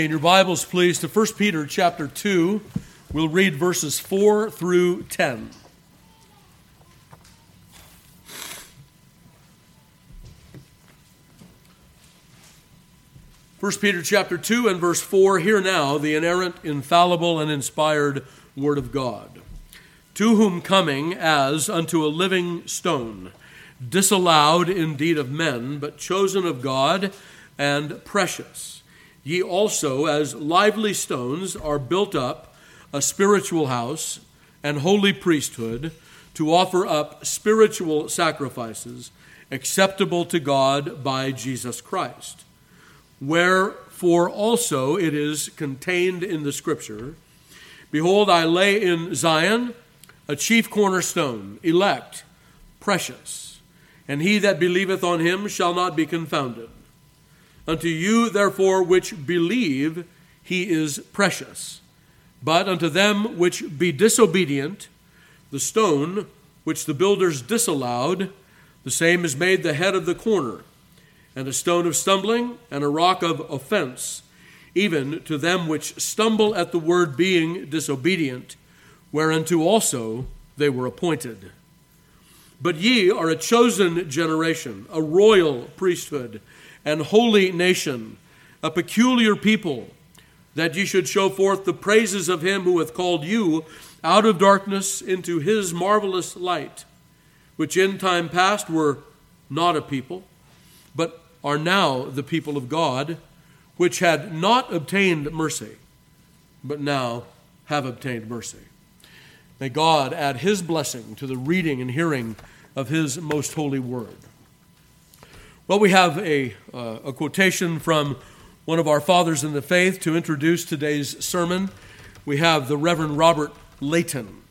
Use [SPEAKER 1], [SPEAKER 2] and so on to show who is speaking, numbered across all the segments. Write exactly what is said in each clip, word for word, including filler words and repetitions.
[SPEAKER 1] In your Bibles, please, to First Peter chapter two, we'll read verses four through ten. First Peter chapter two and verse four, hear now the inerrant, infallible, and inspired Word of God. To whom coming as unto a living stone, disallowed indeed of men, but chosen of God and precious. Ye also, as lively stones, are built up a spiritual house and holy priesthood to offer up spiritual sacrifices acceptable to God by Jesus Christ. Wherefore also it is contained in the Scripture, Behold, I lay in Zion a chief cornerstone, elect, precious, and he that believeth on him shall not be confounded. Unto you, therefore, which believe, he is precious. But unto them which be disobedient, the stone which the builders disallowed, the same is made the head of the corner, and a stone of stumbling, and a rock of offense, even to them which stumble at the word being disobedient, whereunto also they were appointed. But ye are a chosen generation, a royal priesthood, and holy nation, a peculiar people, that ye should show forth the praises of him who hath called you out of darkness into his marvelous light, which in time past were not a people, but are now the people of God, which had not obtained mercy, but now have obtained mercy. May God add his blessing to the reading and hearing of his most holy word. Well, we have a, uh, a quotation from one of our fathers in the faith to introduce today's sermon. We have the Reverend Robert Leighton.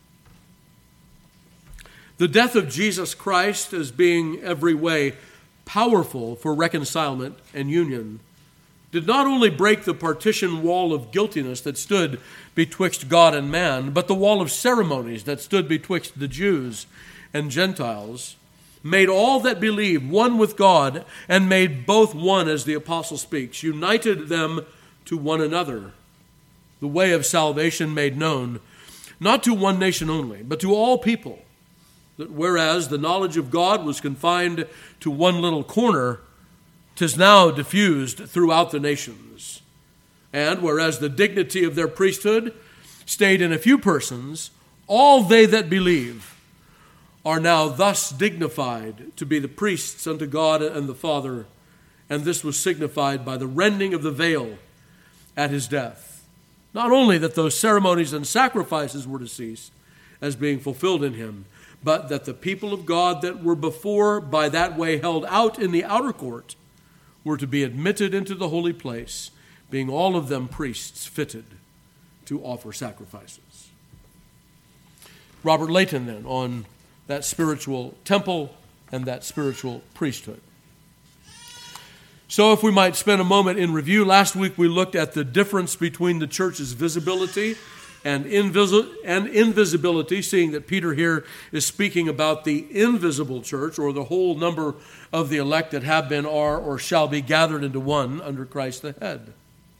[SPEAKER 1] The death of Jesus Christ as being every way powerful for reconcilement and union did not only break the partition wall of guiltiness that stood betwixt God and man, but the wall of ceremonies that stood betwixt the Jews and Gentiles, made all that believe one with God, and made both one, as the apostle speaks, united them to one another. The way of salvation made known, not to one nation only, but to all people, that whereas the knowledge of God was confined to one little corner, 'tis now diffused throughout the nations. And whereas the dignity of their priesthood stayed in a few persons, all they that believe are now thus dignified to be the priests unto God and the Father, and this was signified by the rending of the veil at his death. Not only that those ceremonies and sacrifices were to cease as being fulfilled in him, but that the people of God that were before by that way held out in the outer court were to be admitted into the holy place, being all of them priests fitted to offer sacrifices. Robert Leighton then on that spiritual temple and that spiritual priesthood. So if we might spend a moment in review, last week we looked at the difference between the church's visibility and, invisi- and invisibility, seeing that Peter here is speaking about the invisible church, or the whole number of the elect that have been, are, or shall be gathered into one under Christ the head.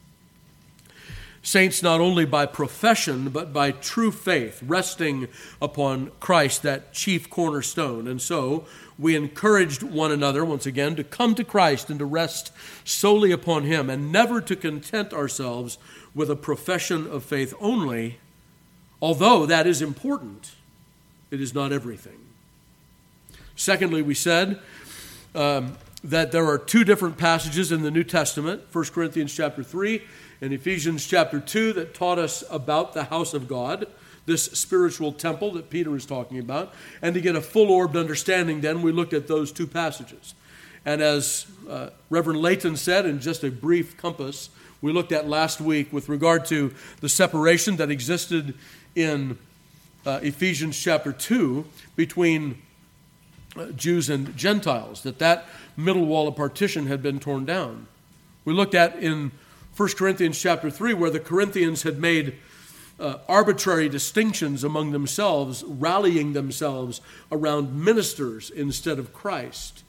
[SPEAKER 1] Saints not only by profession, but by true faith, resting upon Christ, that chief cornerstone. And so we encouraged one another, once again, to come to Christ and to rest solely upon him, and never to content ourselves with a profession of faith only. Although that is important, it is not everything. Secondly, we said um, that there are two different passages in the New Testament, First Corinthians chapter three and Ephesians chapter two, that taught us about the house of God, this spiritual temple that Peter is talking about. And to get a full-orbed understanding, then, we looked at those two passages. And as uh, Reverend Leighton said, in just a brief compass, we looked at last week with regard to the separation that existed in uh, Ephesians chapter two between uh, Jews and Gentiles, that that middle wall of partition had been torn down. We looked at in First Corinthians chapter three, where the Corinthians had made uh, arbitrary distinctions among themselves, rallying themselves around ministers instead of Christ.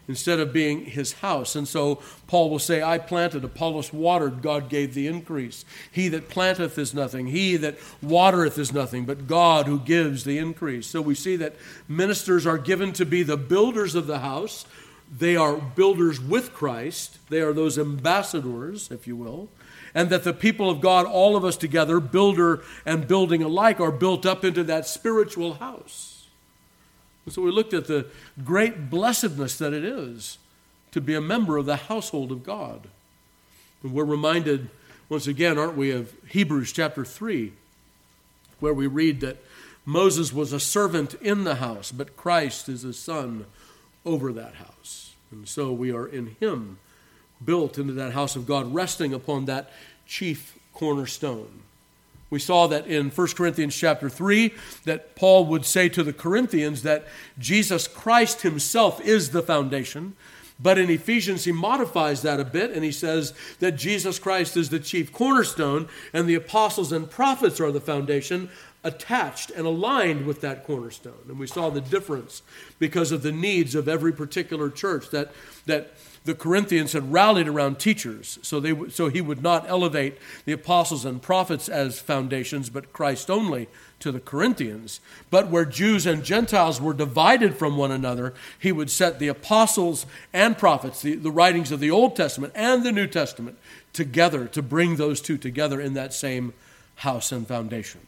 [SPEAKER 1] instead of being his house. And so Paul will say, I planted, Apollos watered, God gave the increase. He that planteth is nothing, he that watereth is nothing, but God who gives the increase. So we see that ministers are given to be the builders of the house. They are builders with Christ. They are those ambassadors, if you will. And that the people of God, all of us together, builder and building alike, are built up into that spiritual house. And so we looked at the great blessedness that it is to be a member of the household of God. And we're reminded, once again, aren't we, of Hebrews chapter three, where we read that Moses was a servant in the house, but Christ is a son over that house. And so we are in him, built into that house of God, resting upon that chief cornerstone. We saw that in First Corinthians chapter three, that Paul would say to the Corinthians that Jesus Christ himself is the foundation. But in Ephesians, he modifies that a bit, and he says that Jesus Christ is the chief cornerstone, and the apostles and prophets are the foundation, attached and aligned with that cornerstone. And we saw the difference because of the needs of every particular church, that that the Corinthians had rallied around teachers, so they so he would not elevate the apostles and prophets as foundations, but Christ only to the Corinthians. But where Jews and Gentiles were divided from one another, he would set the apostles and prophets, the, the writings of the Old Testament and the New Testament, together to bring those two together in that same house and foundation.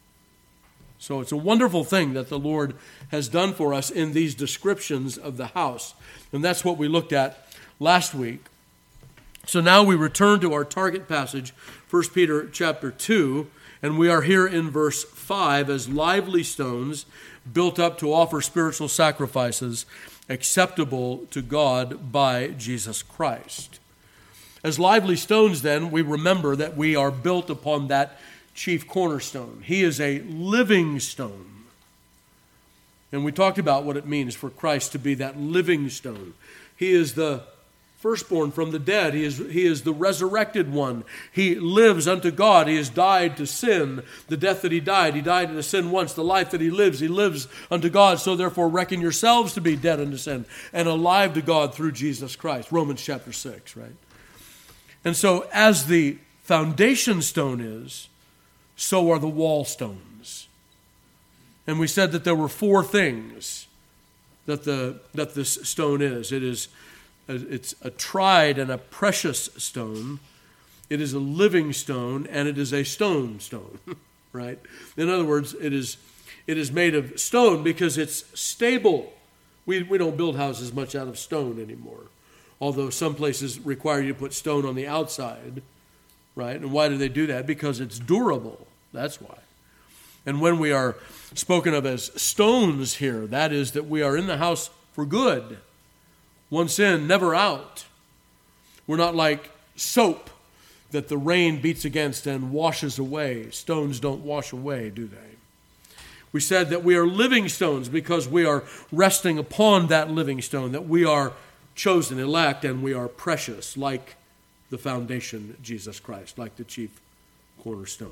[SPEAKER 1] So it's a wonderful thing that the Lord has done for us in these descriptions of the house. And that's what we looked at last week. So now we return to our target passage, First Peter chapter two, and we are here in verse five, as lively stones built up to offer spiritual sacrifices acceptable to God by Jesus Christ. As lively stones, then, we remember that we are built upon that chief cornerstone. He is a living stone. And we talked about what it means for Christ to be that living stone. He is the firstborn from the dead. He is, he is the resurrected one. He lives unto God. He has died to sin. The death that he died, he died to sin once. The life that he lives, he lives unto God. So therefore reckon yourselves to be dead unto sin and alive to God through Jesus Christ. Romans chapter six, right? And so as the foundation stone is, so are the wall stones. And we said that there were four things that the that this stone is. It is it's a tried and a precious stone. It is a living stone, and it is a stone stone, right? In other words, it is it is made of stone because it's stable. We we don't build houses much out of stone anymore, although some places require you to put stone on the outside, right? And why do they do that? Because it's durable. That's why. And when we are spoken of as stones here, that is that we are in the house for good. Once in, never out. We're not like soap that the rain beats against and washes away. Stones don't wash away, do they? We said that we are living stones because we are resting upon that living stone, that we are chosen, elect, and we are precious, like the foundation, Jesus Christ, like the chief cornerstone.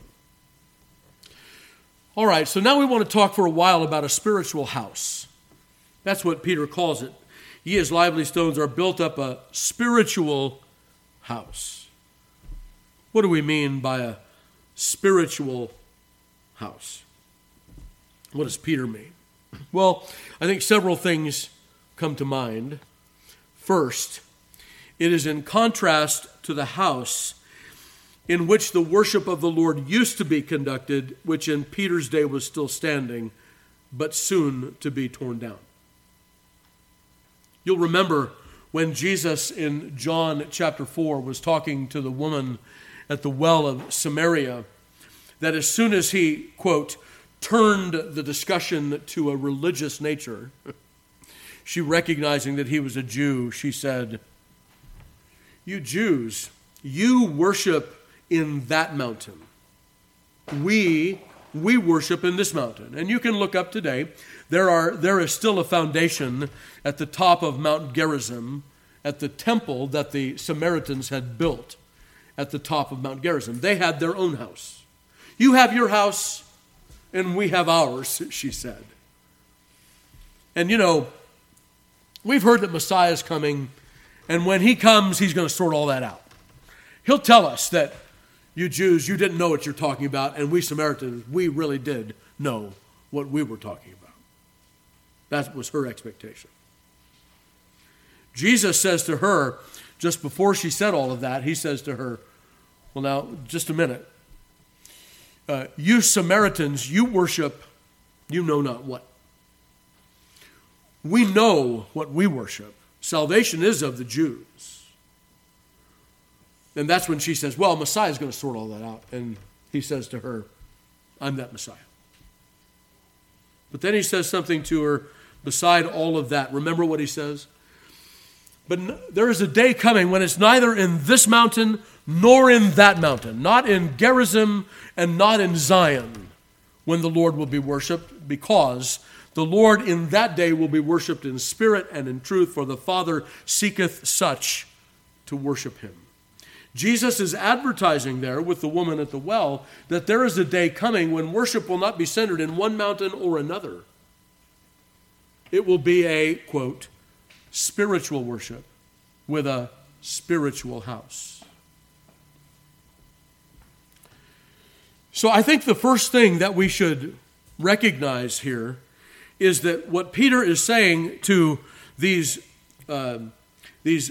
[SPEAKER 1] All right, so now we want to talk for a while about a spiritual house. That's what Peter calls it. Ye as lively stones are built up a spiritual house. What do we mean by a spiritual house? What does Peter mean? Well, I think several things come to mind. First, it is in contrast to the house in which the worship of the Lord used to be conducted, which in Peter's day was still standing, but soon to be torn down. You'll remember when Jesus in John chapter four was talking to the woman at the well of Samaria, that as soon as he, quote, turned the discussion to a religious nature, she, recognizing that he was a Jew, she said, "You Jews, you worship in that mountain. We we worship in this mountain." And you can look up today. There are there is still a foundation at the top of Mount Gerizim, at the temple that the Samaritans had built at the top of Mount Gerizim. They had their own house. You have your house, and we have ours, she said. And you know, we've heard that Messiah is coming, and when he comes, he's going to sort all that out. He'll tell us that you Jews, you didn't know what you're talking about, and we Samaritans, we really did know what we were talking about. That was her expectation. Jesus says to her, just before she said all of that, he says to her, well, now, just a minute. Uh, you Samaritans, you worship, you know not what. We know what we worship. Salvation is of the Jews. And that's when she says, well, Messiah is going to sort all that out. And he says to her, I'm that Messiah. But then he says something to her beside all of that. Remember what he says? But there is a day coming when it's neither in this mountain nor in that mountain, not in Gerizim and not in Zion, when the Lord will be worshipped, because the Lord in that day will be worshipped in spirit and in truth, for the Father seeketh such to worship him. Jesus is advertising there with the woman at the well that there is a day coming when worship will not be centered in one mountain or another. It will be a, quote, spiritual worship with a spiritual house. So I think the first thing that we should recognize here is that what Peter is saying to these, uh, these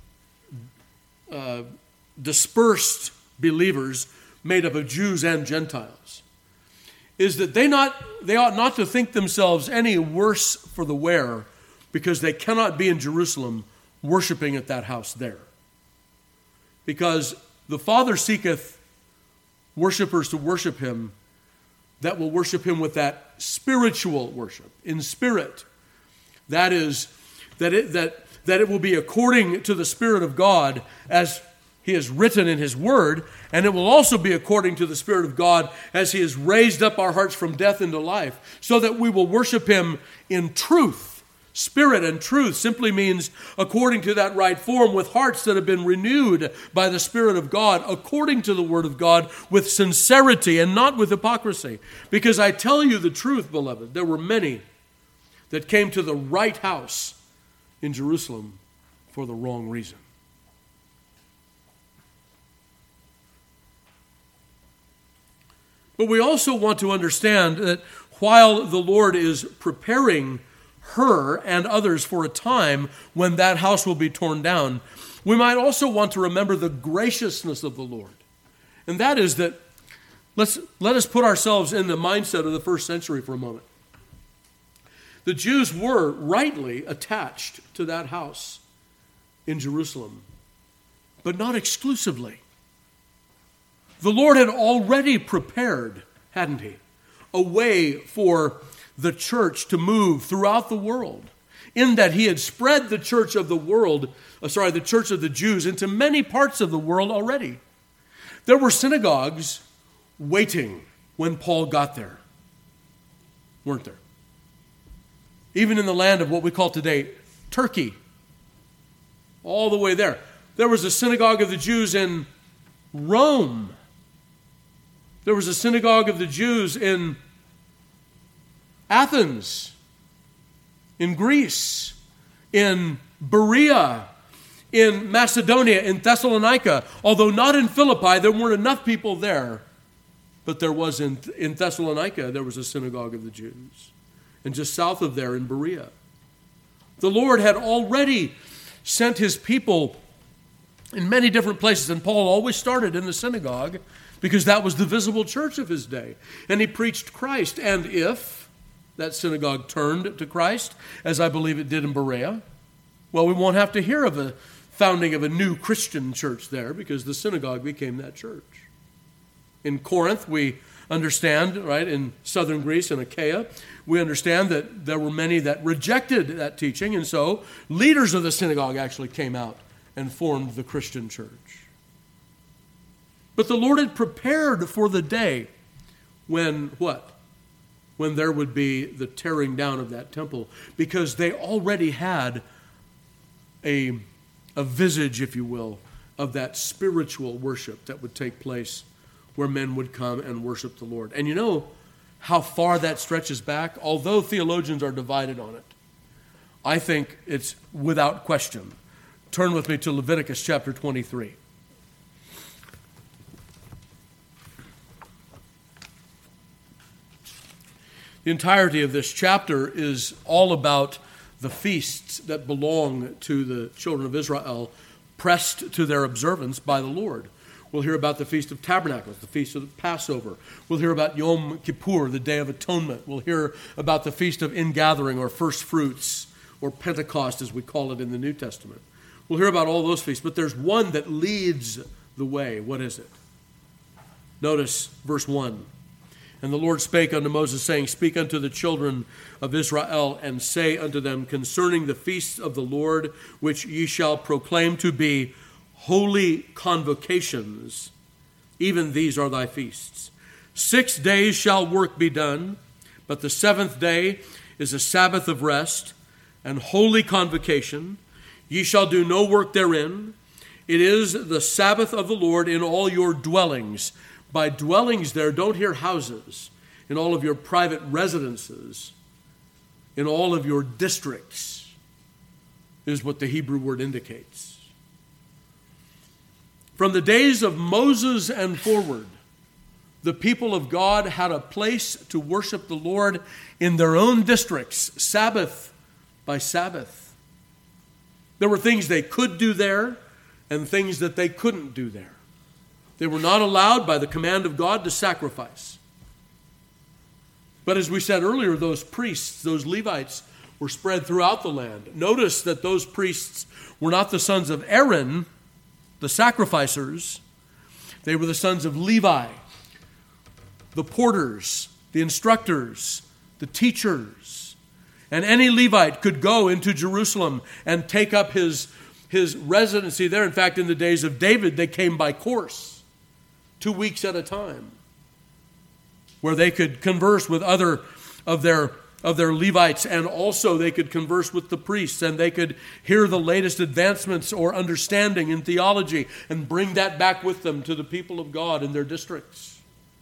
[SPEAKER 1] uh, dispersed believers made up of Jews and Gentiles is that they not they ought not to think themselves any worse for the wear because they cannot be in Jerusalem worshiping at that house there. Because the Father seeketh worshipers to worship him that will worship him with that spiritual worship, in spirit. That is, that it, that, that it will be according to the Spirit of God as he has written in his word, and it will also be according to the Spirit of God as he has raised up our hearts from death into life, so that we will worship him in truth. Spirit and truth simply means according to that right form, with hearts that have been renewed by the Spirit of God, according to the Word of God, with sincerity and not with hypocrisy. Because I tell you the truth, beloved, there were many that came to the right house in Jerusalem for the wrong reason. But we also want to understand that while the Lord is preparing her and others for a time when that house will be torn down, we might also want to remember the graciousness of the Lord. And that is that, let's, let us put ourselves in the mindset of the first century for a moment. The Jews were rightly attached to that house in Jerusalem, but not exclusively. The Lord had already prepared, hadn't he, a way for the church to move throughout the world, in that he had spread the church of the world, uh, sorry, the church of the Jews into many parts of the world already. There were synagogues waiting when Paul got there, weren't there? Even in the land of what we call today Turkey, all the way there. There was a synagogue of the Jews in Rome. There was a synagogue of the Jews in Athens, in Greece, in Berea, in Macedonia, in Thessalonica. Although not in Philippi, there weren't enough people there. But there was in, in Thessalonica, there was a synagogue of the Jews. And just south of there in Berea. The Lord had already sent his people in many different places. And Paul always started in the synagogue because that was the visible church of his day. And he preached Christ. And if that synagogue turned to Christ, as I believe it did in Berea, well, we won't have to hear of a founding of a new Christian church there because the synagogue became that church. In Corinth, we understand, right, in southern Greece and Achaia, we understand that there were many that rejected that teaching, and so leaders of the synagogue actually came out and formed the Christian church. But the Lord had prepared for the day when, what? When there would be the tearing down of that temple, because they already had a, a visage, if you will, of that spiritual worship that would take place where men would come and worship the Lord. And you know how far that stretches back? Although theologians are divided on it, I think it's without question. Turn with me to Leviticus chapter twenty-three. The entirety of this chapter is all about the feasts that belong to the children of Israel, pressed to their observance by the Lord. We'll hear about the Feast of Tabernacles, the Feast of the Passover. We'll hear about Yom Kippur, the Day of Atonement. We'll hear about the Feast of Ingathering, or First Fruits, or Pentecost as we call it in the New Testament. We'll hear about all those feasts, but there's one that leads the way. What is it? Notice verse one. And the Lord spake unto Moses, saying, Speak unto the children of Israel, and say unto them concerning the feasts of the Lord, which ye shall proclaim to be holy convocations, even these are thy feasts. Six days shall work be done, but the seventh day is a Sabbath of rest and holy convocation. Ye shall do no work therein. It is the Sabbath of the Lord in all your dwellings. By dwellings there, don't hear houses. In all of your private residences, in all of your districts, is what the Hebrew word indicates. From the days of Moses and forward, the people of God had a place to worship the Lord in their own districts, Sabbath by Sabbath. There were things they could do there and things that they couldn't do there. They were not allowed by the command of God to sacrifice. But as we said earlier, those priests, those Levites, were spread throughout the land. Notice that those priests were not the sons of Aaron, the sacrificers. They were the sons of Levi, the porters, the instructors, the teachers. And any Levite could go into Jerusalem and take up his, his residency there. In fact, in the days of David, they came by course, two weeks at a time, where they could converse with other of their of their Levites, and also they could converse with the priests, and they could hear the latest advancements or understanding in theology and bring that back with them to the people of God in their districts.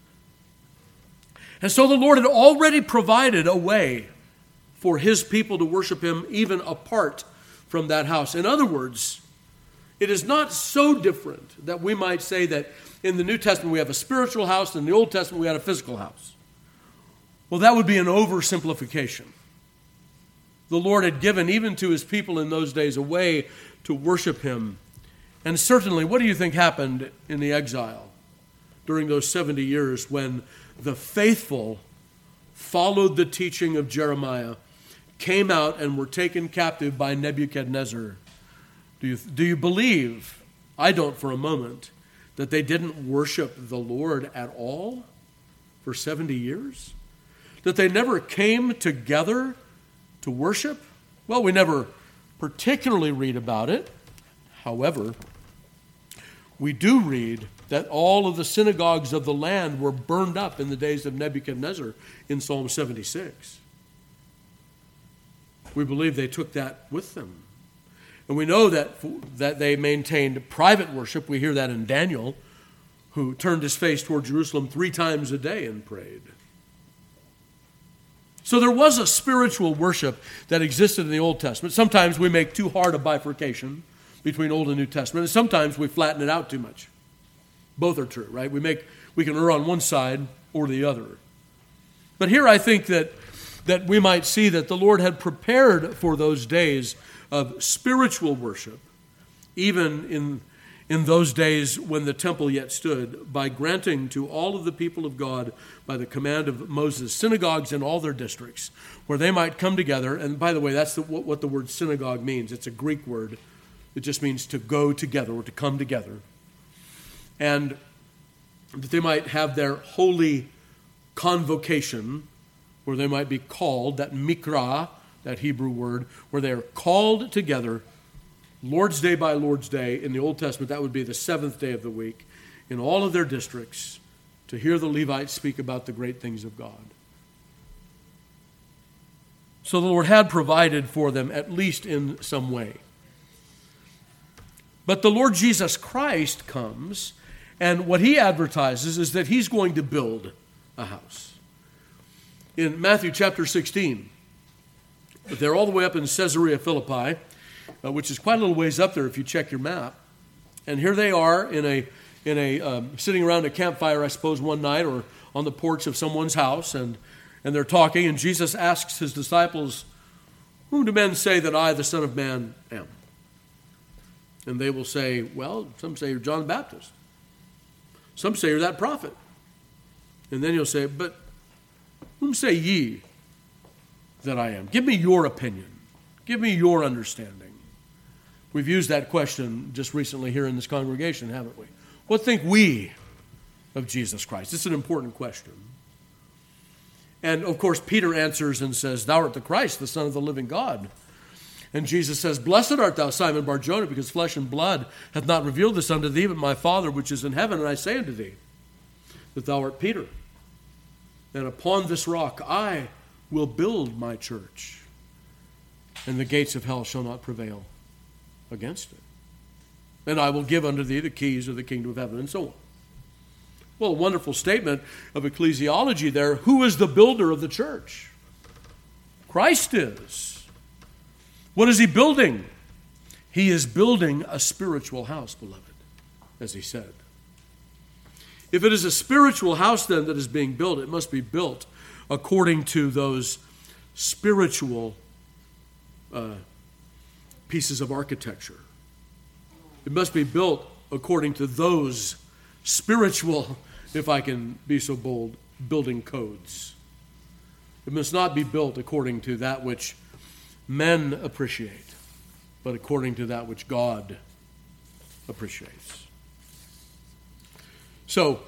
[SPEAKER 1] And so the Lord had already provided a way for his people to worship him even apart from that house. In other words, it is not so different that we might say that in the New Testament we have a spiritual house, and in the Old Testament we had a physical house. Well, that would be an oversimplification. The Lord had given even to his people in those days a way to worship him. And certainly, what do you think happened in the exile during those seventy years when the faithful followed the teaching of Jeremiah, came out and were taken captive by Nebuchadnezzar? Do you, do you believe, I don't for a moment, that they didn't worship the Lord at all for seventy years? That they never came together to worship? Well, we never particularly read about it. However, we do read that all of the synagogues of the land were burned up in the days of Nebuchadnezzar in Psalm seventy-six. We believe they took that with them. And we know that, that they maintained private worship. We hear that in Daniel, who turned his face toward Jerusalem three times a day and prayed. So there was a spiritual worship that existed in the Old Testament. Sometimes we make too hard a bifurcation between Old and New Testament, and sometimes we flatten it out too much. Both are true, right? We make we can err on one side or the other. But here I think that, that we might see that the Lord had prepared for those days of spiritual worship, even in in those days when the temple yet stood, by granting to all of the people of God, by the command of Moses, synagogues in all their districts, where they might come together. And by the way, that's the, what, what the word synagogue means. It's a Greek word. It just means to go together or to come together. And that they might have their holy convocation, where they might be called, that mikra, that Hebrew word, where they are called together, Lord's Day by Lord's Day. In the Old Testament, that would be the seventh day of the week, in all of their districts, to hear the Levites speak about the great things of God. So the Lord had provided for them, at least in some way. But the Lord Jesus Christ comes, and what he advertises is that he's going to build a house. In Matthew chapter sixteen, But they're all the way up in Caesarea Philippi, uh, which is quite a little ways up there if you check your map. And here they are in a in a um, sitting around a campfire, I suppose, one night, or on the porch of someone's house, and and they're talking. And Jesus asks his disciples, "Whom do men say that I, the Son of Man, am?" And they will say, "Well, some say you're John the Baptist. Some say you're that prophet." And then he'll say, "But whom say ye that I am? Give me your opinion. Give me your understanding." We've used that question just recently here in this congregation, haven't we? What think we of Jesus Christ? It's an important question. And, of course, Peter answers and says, "Thou art the Christ, the Son of the living God." And Jesus says, "Blessed art thou, Simon Bar-Jonah, because flesh and blood hath not revealed this unto thee, but my Father which is in heaven. And I say unto thee, that thou art Peter, and upon this rock I will build my church, and the gates of hell shall not prevail against it. And I will give unto thee the keys of the kingdom of heaven," and so on. Well, a wonderful statement of ecclesiology there. Who is the builder of the church? Christ is. What is he building? He is building a spiritual house, beloved, as he said. If it is a spiritual house, then, that is being built, it must be built according to those spiritual uh, pieces of architecture. It must be built according to those spiritual, if I can be so bold, building codes. It must not be built according to that which men appreciate, but according to that which God appreciates. So,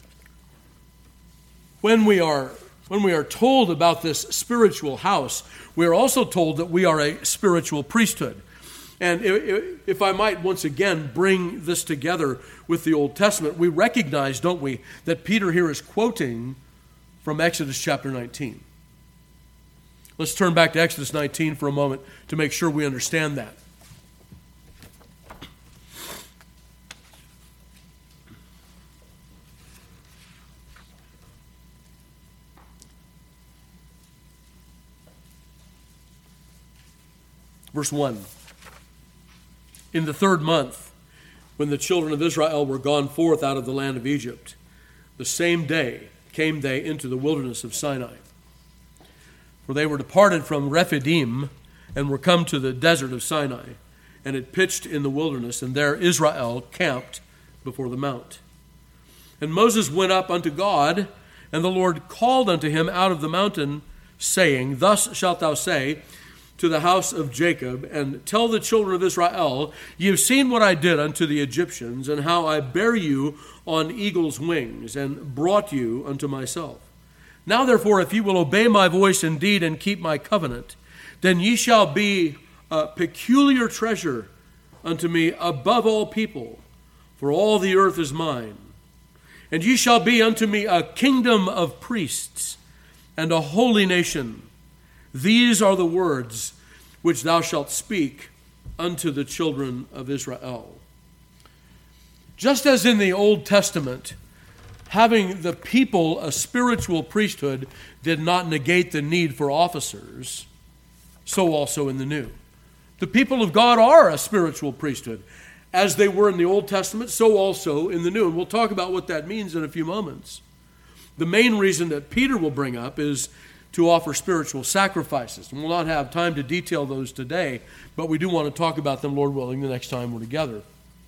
[SPEAKER 1] when we are when we are told about this spiritual house, we are also told that we are a spiritual priesthood. And if I might once again bring this together with the Old Testament, we recognize, don't we, that Peter here is quoting from Exodus chapter nineteen. Let's turn back to Exodus nineteen for a moment to make sure we understand that. Verse one. In the third month, when the children of Israel were gone forth out of the land of Egypt, the same day came they into the wilderness of Sinai. For they were departed from Rephidim and were come to the desert of Sinai, and had pitched in the wilderness, and there Israel camped before the mount. And Moses went up unto God, and the Lord called unto him out of the mountain, saying, Thus shalt thou say to the house of Jacob, and tell the children of Israel, Ye have seen what I did unto the Egyptians, and how I bare you on eagle's wings, and brought you unto myself. Now therefore, if ye will obey my voice indeed, and keep my covenant, then ye shall be a peculiar treasure unto me above all people, for all the earth is mine. And ye shall be unto me a kingdom of priests, and a holy nation. These are the words which thou shalt speak unto the children of Israel. Just as in the Old Testament, having the people a spiritual priesthood did not negate the need for officers, so also in the New. The people of God are a spiritual priesthood. As they were in the Old Testament, so also in the New. And we'll talk about what that means in a few moments. The main reason that Peter will bring up is to offer spiritual sacrifices. And we'll not have time to detail those today, but we do want to talk about them, Lord willing, the next time we're together.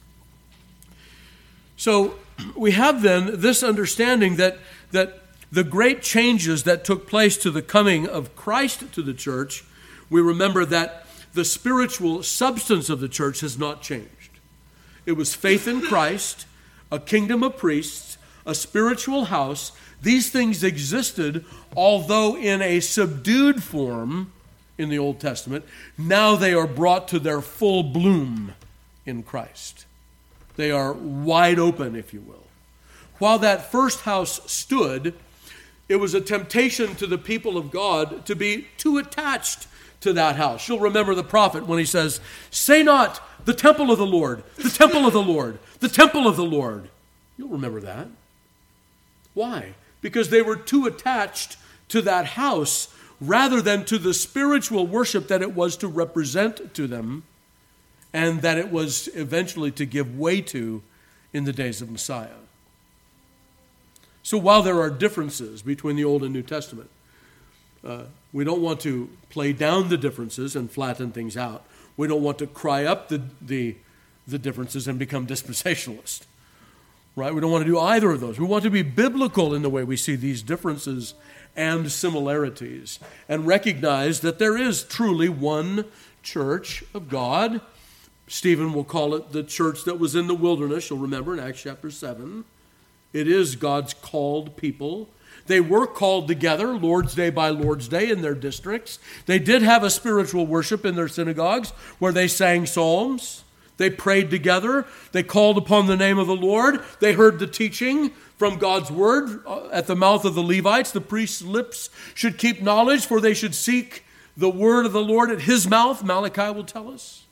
[SPEAKER 1] So we have then this understanding that, that the great changes that took place to the coming of Christ to the church, we remember that the spiritual substance of the church has not changed. It was faith in Christ, a kingdom of priests, a spiritual house. These things existed, although in a subdued form in the Old Testament. Now they are brought to their full bloom in Christ. They are wide open, if you will. While that first house stood, it was a temptation to the people of God to be too attached to that house. You'll remember the prophet when he says, Say not, the temple of the Lord, the temple of the Lord, the temple of the Lord. You'll remember that. Why? Because they were too attached to that house rather than to the spiritual worship that it was to represent to them and that it was eventually to give way to in the days of Messiah. So while there are differences between the Old and New Testament, uh, we don't want to play down the differences and flatten things out. We don't want to cry up the, the, the differences and become dispensationalist. Right? We don't want to do either of those. We want to be biblical in the way we see these differences and similarities and recognize that there is truly one church of God. Stephen will call it the church that was in the wilderness. You'll remember in Acts chapter seven. It is God's called people. They were called together Lord's Day by Lord's Day in their districts. They did have a spiritual worship in their synagogues where they sang psalms. They prayed together. They called upon the name of the Lord. They heard the teaching from God's word at the mouth of the Levites. The priest's lips should keep knowledge, for they should seek the word of the Lord at his mouth, Malachi will tell us.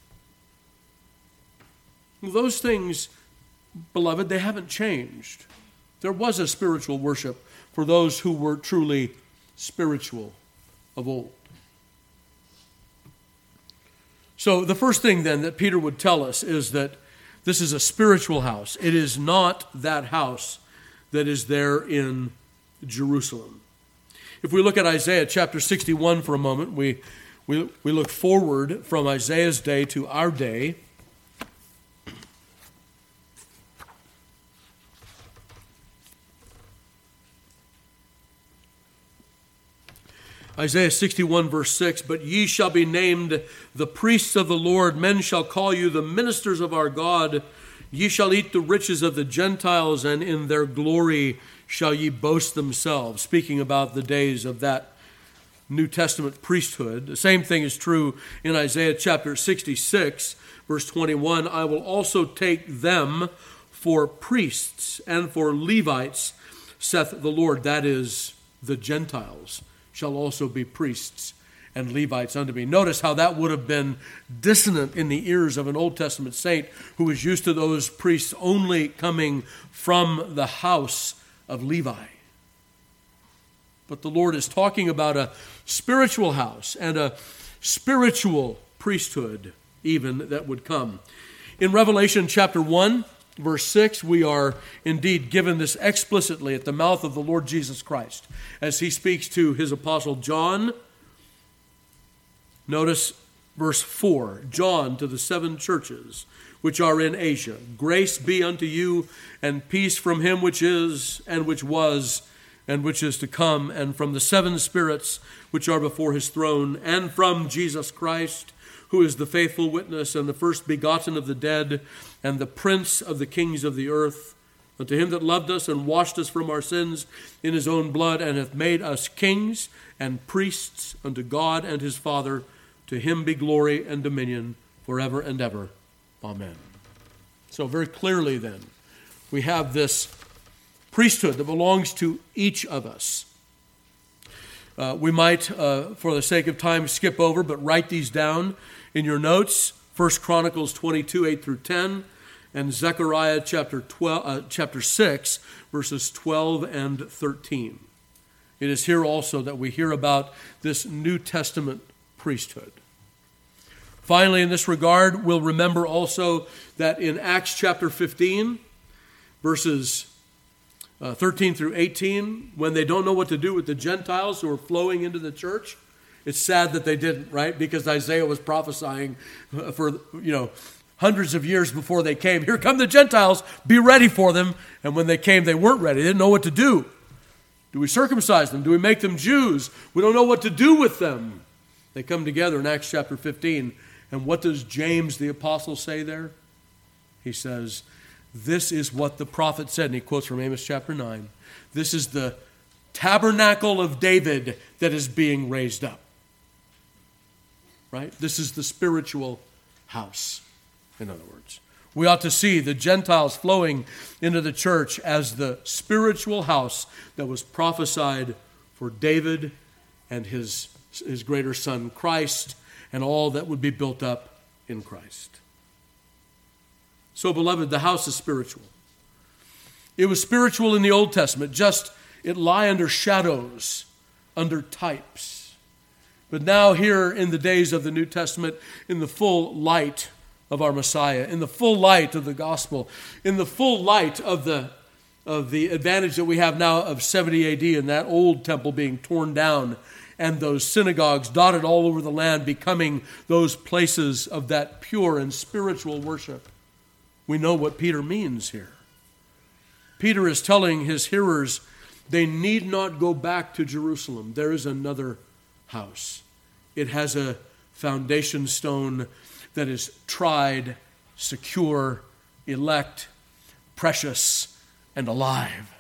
[SPEAKER 1] Those things, beloved, they haven't changed. There was a spiritual worship for those who were truly spiritual of old. So the first thing then that Peter would tell us is that this is a spiritual house. It is not that house that is there in Jerusalem. If we look at Isaiah chapter sixty-one for a moment, we, we, we look forward from Isaiah's day to our day. Isaiah sixty-one verse six, "But ye shall be named the priests of the Lord. Men shall call you the ministers of our God. Ye shall eat the riches of the Gentiles, and in their glory shall ye boast themselves." Speaking about the days of that New Testament priesthood. The same thing is true in Isaiah chapter sixty-six, verse twenty-one. "I will also take them for priests and for Levites, saith the Lord." That is, the Gentiles shall also be priests and Levites unto me. Notice how that would have been dissonant in the ears of an Old Testament saint who was used to those priests only coming from the house of Levi. But the Lord is talking about a spiritual house and a spiritual priesthood even that would come. In Revelation chapter one, verse six, we are indeed given this explicitly at the mouth of the Lord Jesus Christ as he speaks to his apostle John. Notice verse four, "John to the seven churches which are in Asia. Grace be unto you and peace from him which is and which was and which is to come, and from the seven spirits which are before his throne, and from Jesus Christ, who is the faithful witness and the first begotten of the dead, and the prince of the kings of the earth, unto him that loved us and washed us from our sins in his own blood, and hath made us kings and priests unto God and his Father. To him be glory and dominion forever and ever. Amen." So very clearly then, we have this priesthood that belongs to each of us. Uh, we might, uh, for the sake of time, skip over, but write these down in your notes. First Chronicles twenty-two, eight through ten, and Zechariah chapter twelve, uh, chapter six, verses twelve and thirteen. It is here also that we hear about this New Testament priesthood. Finally, in this regard, we'll remember also that in Acts chapter fifteen, verses uh, thirteen through eighteen, when they don't know what to do with the Gentiles who are flowing into the church, it's sad that they didn't, right? Because Isaiah was prophesying for, you know, hundreds of years before they came. Here come the Gentiles, be ready for them. And when they came, they weren't ready. They didn't know what to do. Do we circumcise them? Do we make them Jews? We don't know what to do with them. They come together in Acts chapter fifteen. And what does James the apostle say there? He says, "This is what the prophet said." And he quotes from Amos chapter nine. "This is the tabernacle of David that is being raised up." Right? This is the spiritual house, in other words. We ought to see the Gentiles flowing into the church as the spiritual house that was prophesied for David and his, his greater son Christ, and all that would be built up in Christ. So, beloved, the house is spiritual. It was spiritual in the Old Testament, just it lie under shadows, under types. But now here in the days of the New Testament, in the full light of our Messiah, in the full light of the gospel, in the full light of the of the advantage that we have now of seventy A D and that old temple being torn down and those synagogues dotted all over the land becoming those places of that pure and spiritual worship, we know what Peter means here. Peter is telling his hearers they need not go back to Jerusalem. There is another house. It has a foundation stone that is tried, secure, elect, precious, and alive.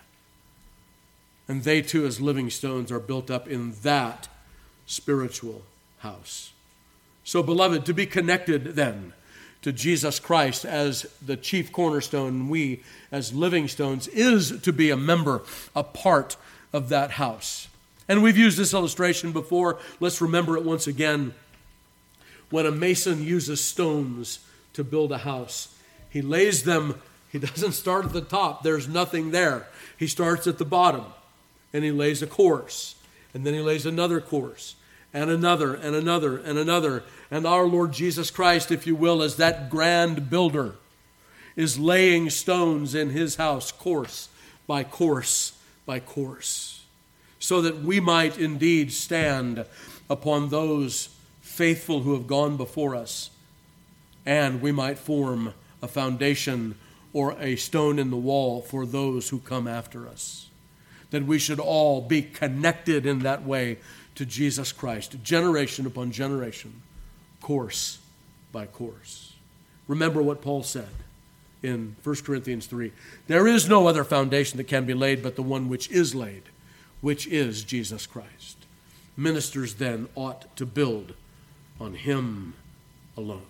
[SPEAKER 1] And they too, as living stones, are built up in that spiritual house. So, beloved, to be connected then to Jesus Christ as the chief cornerstone, we as living stones, is to be a member, a part of that house. And we've used this illustration before. Let's remember it once again. When a mason uses stones to build a house, he lays them, he doesn't start at the top. There's nothing there. He starts at the bottom, and he lays a course, and then he lays another course, and another, and another, and another. And our Lord Jesus Christ, if you will, as that grand builder, is laying stones in his house, course by course by course, so that we might indeed stand upon those faithful who have gone before us, and we might form a foundation or a stone in the wall for those who come after us. That we should all be connected in that way to Jesus Christ, generation upon generation, course by course. Remember what Paul said in First Corinthians three. There is no other foundation that can be laid but the one which is laid, which is Jesus Christ. Ministers then ought to build on him alone.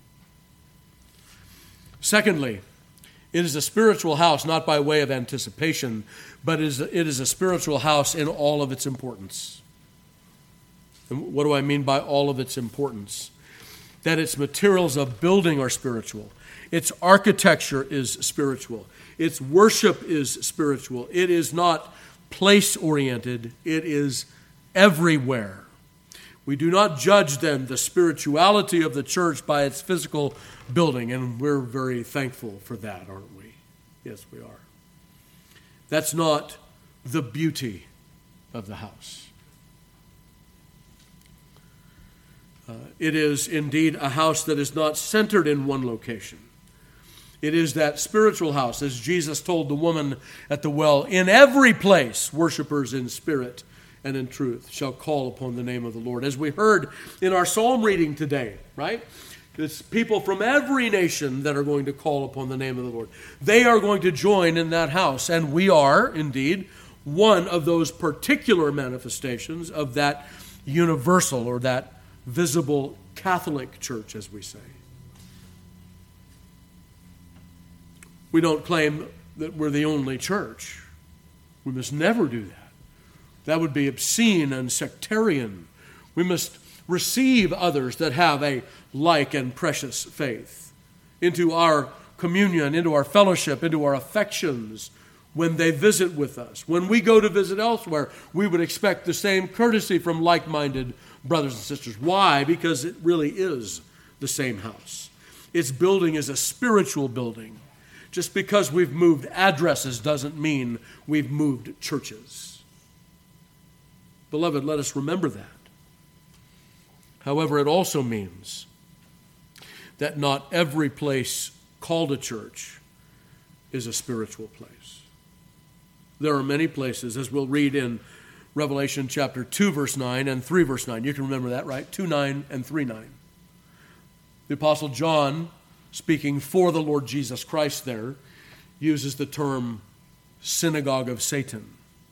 [SPEAKER 1] Secondly, it is a spiritual house not by way of anticipation, but it is a, it is a spiritual house in all of its importance. And what do I mean by all of its importance? That its materials of building are spiritual. Its architecture is spiritual. Its worship is spiritual. It is not place-oriented. It is everywhere. We do not judge then the spirituality of the church by its physical building, and we're very thankful for that, aren't we? Yes, we are. That's not the beauty of the house. Uh, it is indeed a house that is not centered in one location. It is that spiritual house, as Jesus told the woman at the well, in every place, worshipers in spirit and in truth shall call upon the name of the Lord. As we heard in our psalm reading today, right? It's people from every nation that are going to call upon the name of the Lord. They are going to join in that house, and we are, indeed, one of those particular manifestations of that universal or that visible Catholic church, as we say. We don't claim that we're the only church. We must never do that. That would be obscene and sectarian. We must receive others that have a like and precious faith into our communion, into our fellowship, into our affections when they visit with us. When we go to visit elsewhere, we would expect the same courtesy from like-minded brothers and sisters. Why? Because it really is the same house. Its building is a spiritual building. Just because we've moved addresses doesn't mean we've moved churches. Beloved, let us remember that. However, it also means that not every place called a church is a spiritual place. There are many places, as we'll read in Revelation chapter two, verse nine, and three, verse nine. You can remember that, right? two nine and three nine. The Apostle John, speaking for the Lord Jesus Christ there, uses the term synagogue of Satan.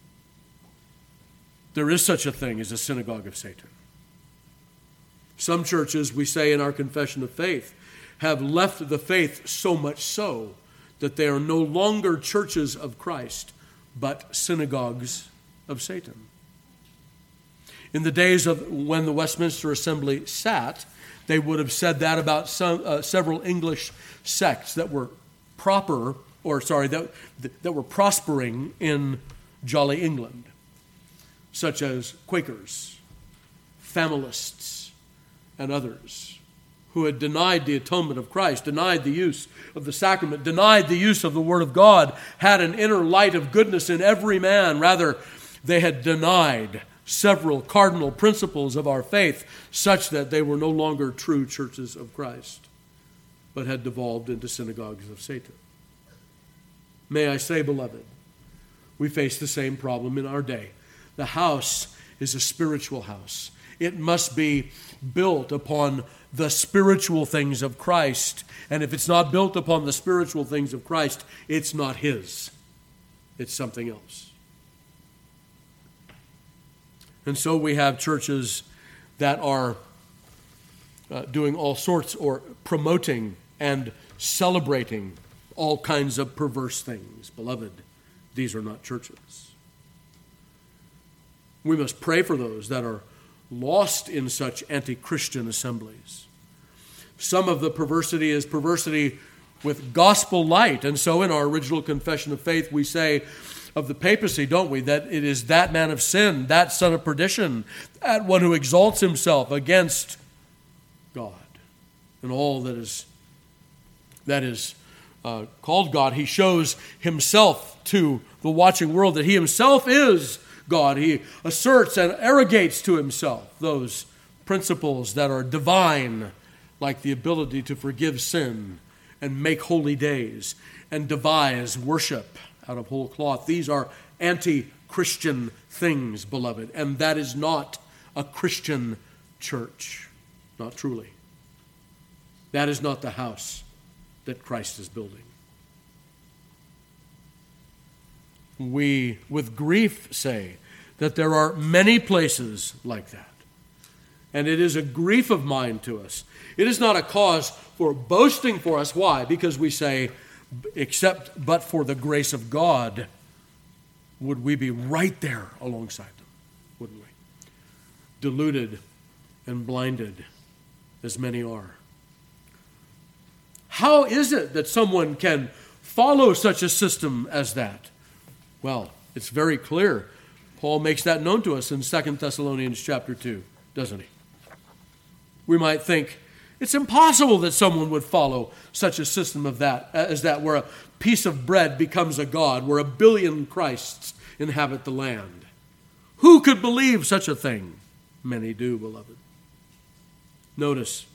[SPEAKER 1] There is such a thing as a synagogue of Satan. Some churches, we say in our confession of faith, have left the faith so much so that they are no longer churches of Christ, but synagogues of Satan. In the days of when the Westminster Assembly sat, they would have said that about some uh, several English sects that were proper, or sorry, that that were prospering in jolly England, such as Quakers, familists and others who had denied the atonement of Christ, denied the use of the sacrament, denied the use of the Word of God, had an inner light of goodness in every man. Rather, they had denied several cardinal principles of our faith, such that they were no longer true churches of Christ, but had devolved into synagogues of Satan. May I say, beloved, we face the same problem in our day. The house is a spiritual house. It must be built upon the spiritual things of Christ. And if it's not built upon the spiritual things of Christ, it's not His. It's something else. And so we have churches that are uh, doing all sorts, or promoting and celebrating all kinds of perverse things. Beloved, these are not churches. We must pray for those that are lost in such anti-Christian assemblies. Some of the perversity is perversity with gospel light. And so in our original confession of faith, we say of the papacy, don't we, that it is that man of sin, that son of perdition, that one who exalts himself against God and all that is that is uh, called God. He shows himself to the watching world that he himself is God. He asserts and arrogates to himself those principles that are divine, like the ability to forgive sin and make holy days and devise worship out of whole cloth. These are anti-Christian things, beloved, and that is not a Christian church, not truly. That is not the house that Christ is building. We, with grief, say that there are many places like that. And it is a grief of mine to us. It is not a cause for boasting for us. Why? Because we say, except but for the grace of God, would we be right there alongside them, wouldn't we? Deluded and blinded as many are. How is it that someone can follow such a system as that? Well, it's very clear. Paul makes that known to us in Second Thessalonians chapter two, doesn't he? We might think it's impossible that someone would follow such a system of that as that, where a piece of bread becomes a god, where a billion Christs inhabit the land. Who could believe such a thing? Many do, beloved. Notice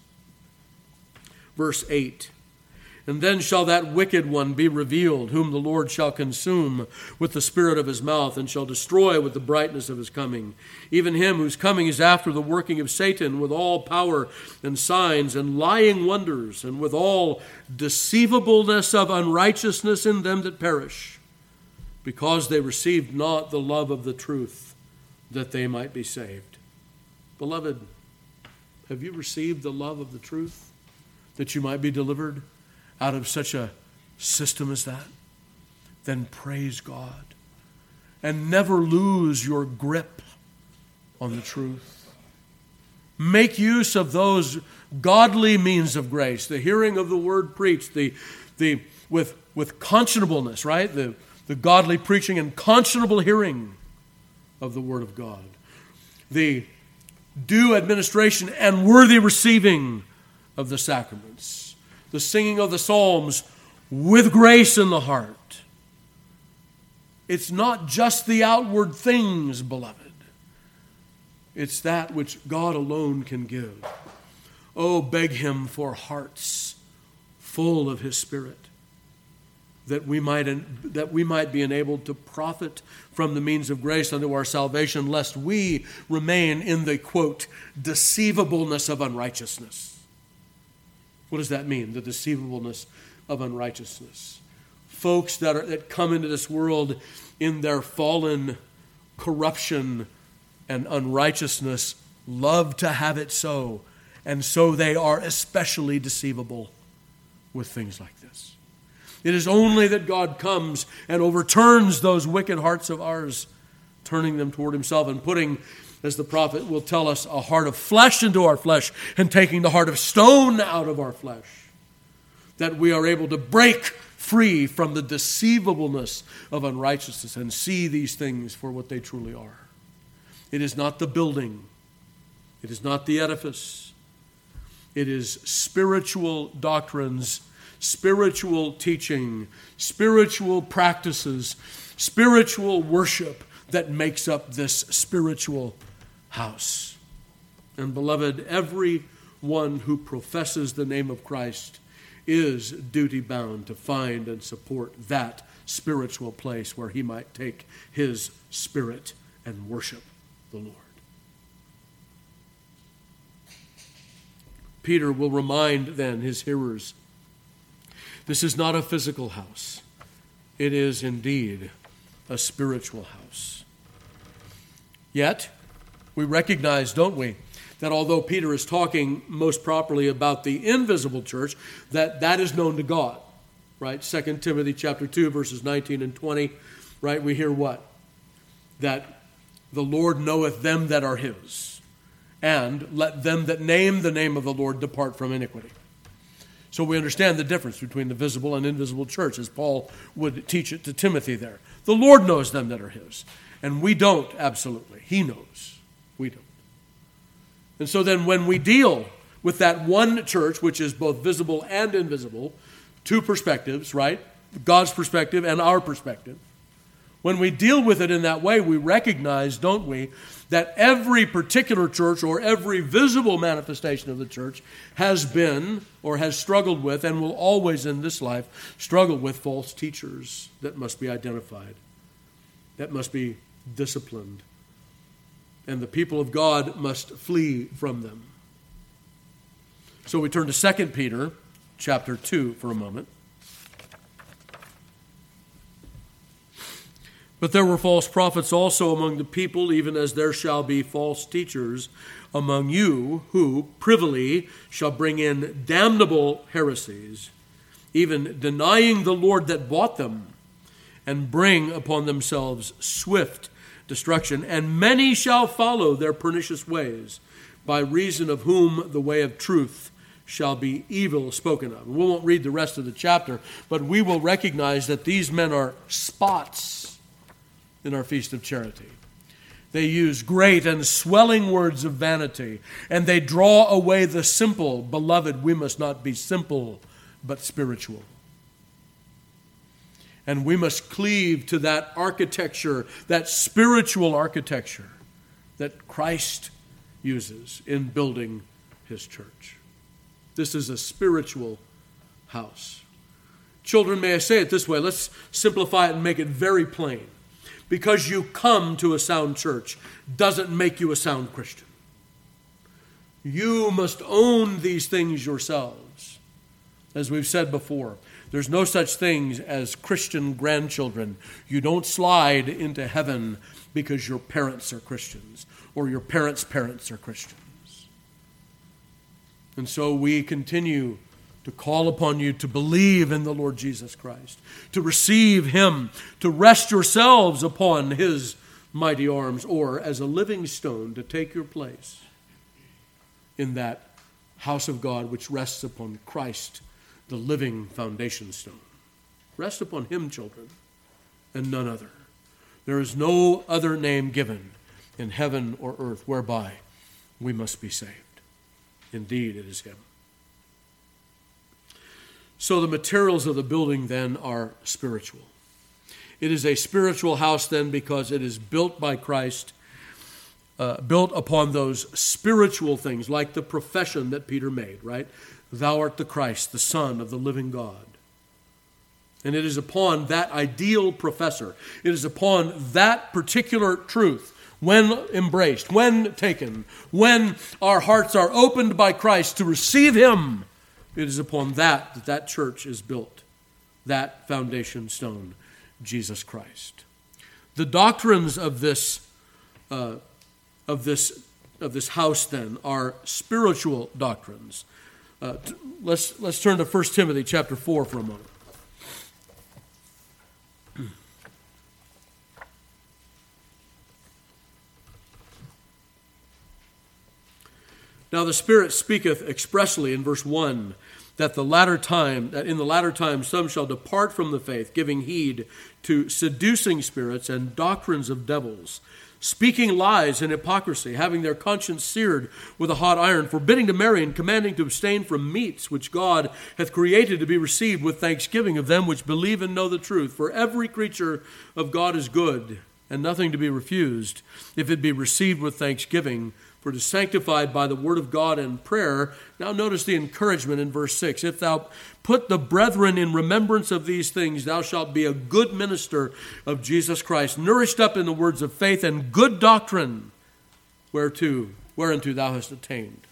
[SPEAKER 1] verse eight. And then shall that wicked one be revealed, whom the Lord shall consume with the spirit of his mouth, and shall destroy with the brightness of his coming. Even him whose coming is after the working of Satan, with all power and signs and lying wonders, and with all deceivableness of unrighteousness in them that perish, because they received not the love of the truth, that they might be saved. Beloved, have you received the love of the truth, that you might be delivered out of such a system as that? Then praise God and never lose your grip on the truth. Make use of those godly means of grace, the hearing of the word preached, the the with with conscionableness, right? The the godly preaching and conscionable hearing of the word of God. The due administration and worthy receiving of the sacraments. The singing of the psalms with grace in the heart. It's not just the outward things, beloved. It's that which God alone can give. Oh, beg him for hearts full of his Spirit, that we might, that we might be enabled to profit from the means of grace unto our salvation, lest we remain in the, quote, deceivableness of unrighteousness. What does that mean, the deceivableness of unrighteousness? Folks that are that come into this world in their fallen corruption and unrighteousness love to have it so, and so they are especially deceivable with things like this. It is only that God comes and overturns those wicked hearts of ours, turning them toward himself and putting, as the prophet will tell us, a heart of flesh into our flesh and taking the heart of stone out of our flesh, that we are able to break free from the deceivableness of unrighteousness and see these things for what they truly are. It is not the building It is not the edifice. It is spiritual doctrines, spiritual teaching, spiritual practices, spiritual worship that makes up this spiritual house. And beloved, every one who professes the name of Christ is duty-bound to find and support that spiritual place where he might take his spirit and worship the Lord. Peter will remind then his hearers, this is not a physical house. It is indeed a spiritual house. Yet, we recognize, don't we, that although Peter is talking most properly about the invisible church, that that is known to God, right? Second Timothy chapter two, verses nineteen and twenty, right? We hear what? That the Lord knoweth them that are his, and let them that name the name of the Lord depart from iniquity. So we understand the difference between the visible and invisible church, as Paul would teach it to Timothy there. The Lord knows them that are his, and we don't, absolutely. He knows. We don't. And so then when we deal with that one church, which is both visible and invisible, two perspectives, right? God's perspective and our perspective. When we deal with it in that way, we recognize, don't we, that every particular church or every visible manifestation of the church has been or has struggled with and will always in this life struggle with false teachers that must be identified, that must be disciplined. And the people of God must flee from them. So we turn to Second Peter chapter two for a moment. But there were false prophets also among the people, even as there shall be false teachers among you, who privily shall bring in damnable heresies, even denying the Lord that bought them, and bring upon themselves swift destruction, and many shall follow their pernicious ways, by reason of whom the way of truth shall be evil spoken of. We won't read the rest of the chapter, but we will recognize that these men are spots in our Feast of Charity. They use great and swelling words of vanity, and they draw away the simple. Beloved, we must not be simple, but spiritual. And we must cleave to that architecture, that spiritual architecture that Christ uses in building his church. This is a spiritual house. Children, may I say it this way? Let's simplify it and make it very plain. Because you come to a sound church doesn't make you a sound Christian. You must own these things yourselves. As we've said before, there's no such thing as Christian grandchildren. You don't slide into heaven because your parents are Christians or your parents' parents are Christians. And so we continue to call upon you to believe in the Lord Jesus Christ, to receive him, to rest yourselves upon his mighty arms, or as a living stone to take your place in that house of God which rests upon Christ, the living foundation stone. Rest upon him, children, and none other. There is no other name given in heaven or earth whereby we must be saved. Indeed, it is him. So the materials of the building then are spiritual. It is a spiritual house then because it is built by Christ, uh, built upon those spiritual things like the profession that Peter made, right? Thou art the Christ, the Son of the living God. And it is upon that ideal professor, it is upon that particular truth, when embraced, when taken, when our hearts are opened by Christ to receive him, it is upon that that that church is built, that foundation stone, Jesus Christ. The doctrines of this, uh, of this, of this house then are spiritual doctrines. Uh, t- let's let's turn to First Timothy chapter four for a moment. Now the Spirit speaketh expressly in verse one that the latter time, that in the latter time some shall depart from the faith, giving heed to seducing spirits and doctrines of devils, speaking lies and hypocrisy, having their conscience seared with a hot iron, forbidding to marry and commanding to abstain from meats which God hath created to be received with thanksgiving of them which believe and know the truth. For every creature of God is good, and nothing to be refused, if it be received with thanksgiving, for it is sanctified by the word of God and prayer. Now notice the encouragement in verse six. If thou put the brethren in remembrance of these things, thou shalt be a good minister of Jesus Christ, nourished up in the words of faith and good doctrine, whereto, whereunto thou hast attained.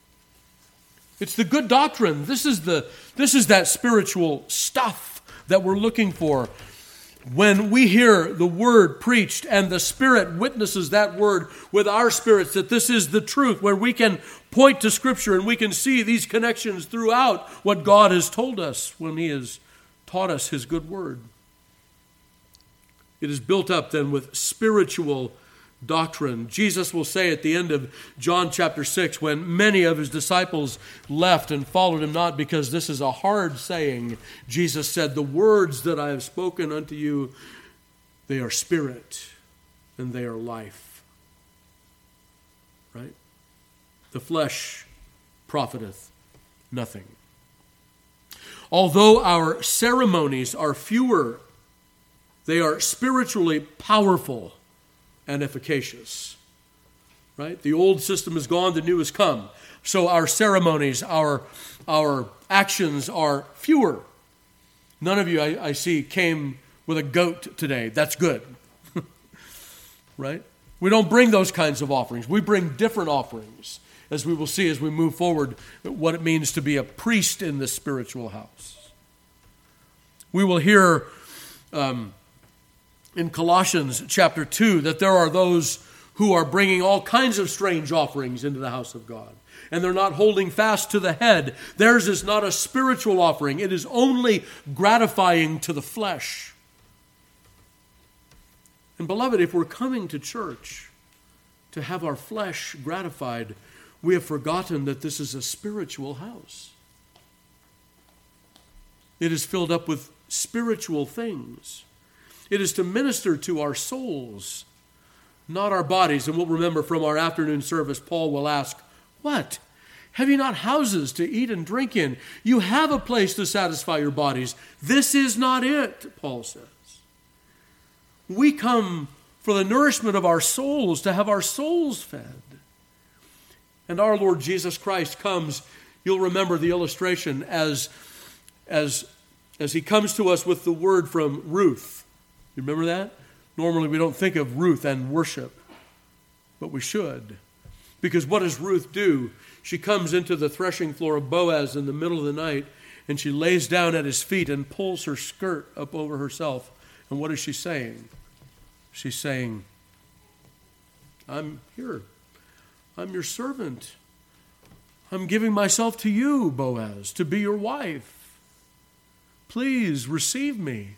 [SPEAKER 1] It's the good doctrine. This is the this is that spiritual stuff that we're looking for. When we hear the word preached and the Spirit witnesses that word with our spirits, that this is the truth, where we can point to Scripture and we can see these connections throughout what God has told us when He has taught us His good word. It is built up then with spiritual doctrine. Jesus will say at the end of John chapter six, when many of His disciples left and followed Him not, because this is a hard saying, Jesus said, the words that I have spoken unto you, they are spirit and they are life. Right? The flesh profiteth nothing. Although our ceremonies are fewer, they are spiritually powerful and efficacious, right? The old system is gone, the new has come. So our ceremonies, our, our actions are fewer. None of you, I, I see, came with a goat today. That's good, right? We don't bring those kinds of offerings. We bring different offerings, as we will see as we move forward, what it means to be a priest in the spiritual house. We will hear um, in Colossians chapter two that there are those who are bringing all kinds of strange offerings into the house of God. And they're not holding fast to the head. Theirs is not a spiritual offering. It is only gratifying to the flesh. And beloved, if we're coming to church to have our flesh gratified, we have forgotten that this is a spiritual house. It is filled up with spiritual things. It is to minister to our souls, not our bodies. And we'll remember from our afternoon service, Paul will ask, what? Have you not houses to eat and drink in? You have a place to satisfy your bodies. This is not it, Paul says. We come for the nourishment of our souls, to have our souls fed. And our Lord Jesus Christ comes, you'll remember the illustration, as, as, as He comes to us with the word from Ruth. You remember that? Normally we don't think of Ruth and worship, but we should. Because what does Ruth do? She comes into the threshing floor of Boaz in the middle of the night, and she lays down at his feet and pulls her skirt up over herself. And what is she saying? She's saying, I'm here. I'm your servant. I'm giving myself to you, Boaz, to be your wife. Please receive me.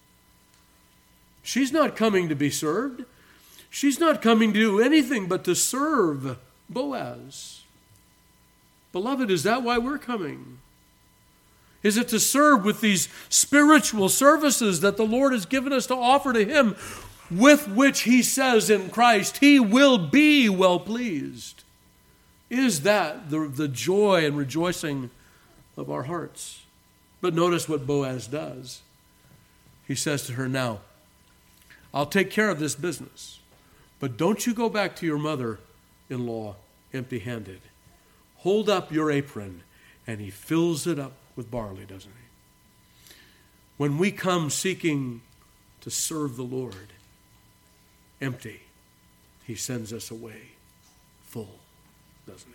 [SPEAKER 1] She's not coming to be served. She's not coming to do anything but to serve Boaz. Beloved, is that why we're coming? Is it to serve with these spiritual services that the Lord has given us to offer to Him, with which He says in Christ He will be well pleased? Is that the, the joy and rejoicing of our hearts? But notice what Boaz does. He says to her, now, I'll take care of this business, but don't you go back to your mother-in-law empty-handed. Hold up your apron. And he fills it up with barley, doesn't he? When we come seeking to serve the Lord empty, He sends us away full, doesn't